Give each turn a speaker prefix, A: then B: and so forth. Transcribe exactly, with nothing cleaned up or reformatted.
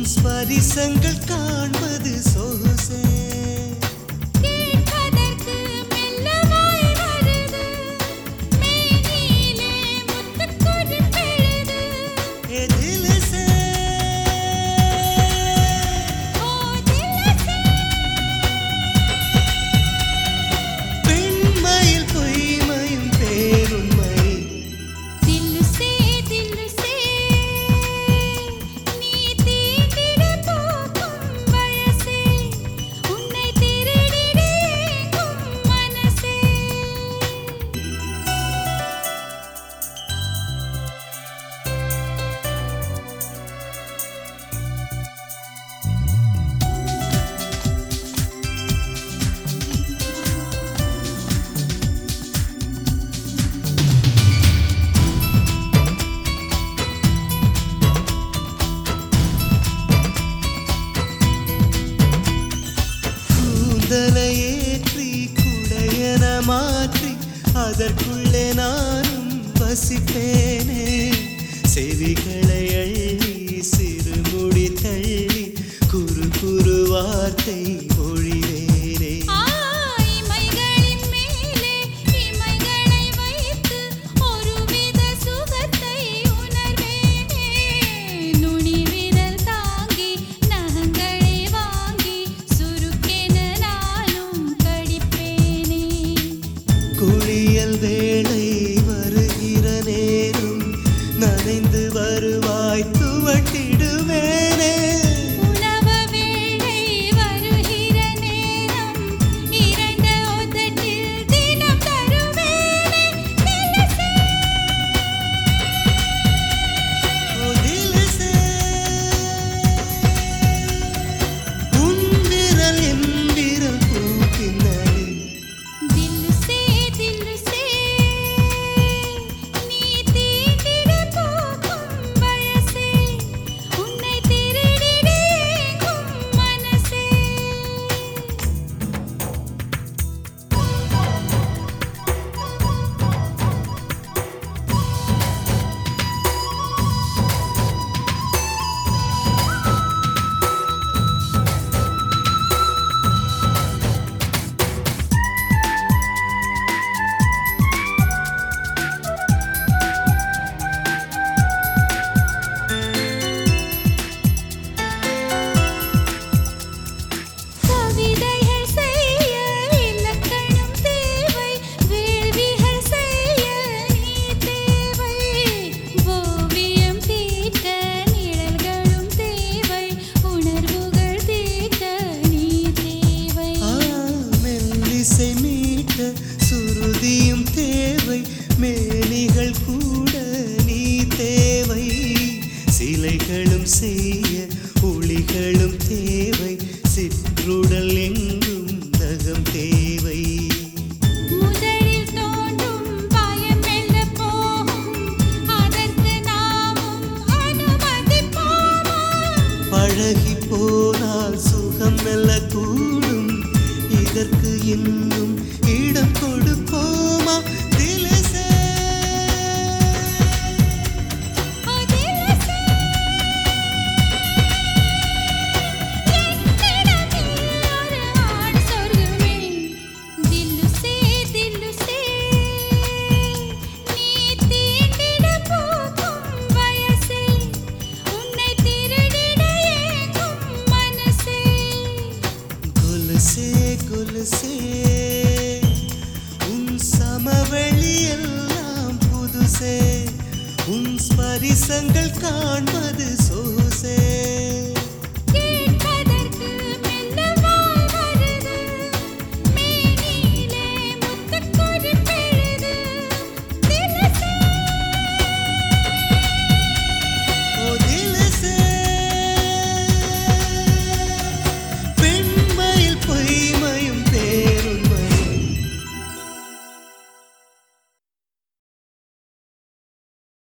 A: ஸ்பரிசங்கள் காண்பது சொகுசே ஏற்றி குடையன மாற்றி அதற்குள்ளே நானும் வசிப்பேனே செவிகளை அள்ளி சிறுமுடி தள்ளி குறு குறு வார்த்தை மொழிவேனே குளியல் வேளை வருகிற நேரம் நனைந்து வருவாய் துவட்டிடுவேனே
B: உணவு வேளை வருகிற நேரம் இரண்டு உதட்டில் தினம் தருவேனே திலசே
A: ஓ திலசே உன் விரல் என் விரல் பூக்கின்றே சுருதியும் தேவை மேனிகள் கூட நீ தேவை சிலைகளும் செய்ய ஒளிகளும் தேவை சிற்றுடல் எங்கும் நகம் தேவை
B: முதலில் தோன்றும் பயம் மெல்ல போகும் அதற்கு நாமும் அனுமதிப்போமா
A: பழகி போனால் சுகம் மெல்ல கூடும் இதற்கு இன்னும் இடம் கொடுப்போமா திலசே
B: ஓ திலசே என்னிடத்தில் ஒரு ஆண் சொர்க்கமே திலுசே திலுசே நீ தீண்டிட போகும் வயசே உன்னை திருடிட ஏங்கும் மனசே
A: கொலுசே கொலுசே உன் சமவெளி எல்லாம் புதுசே உன் ஸ்பரிசங்கள் காண்பது சொகுசே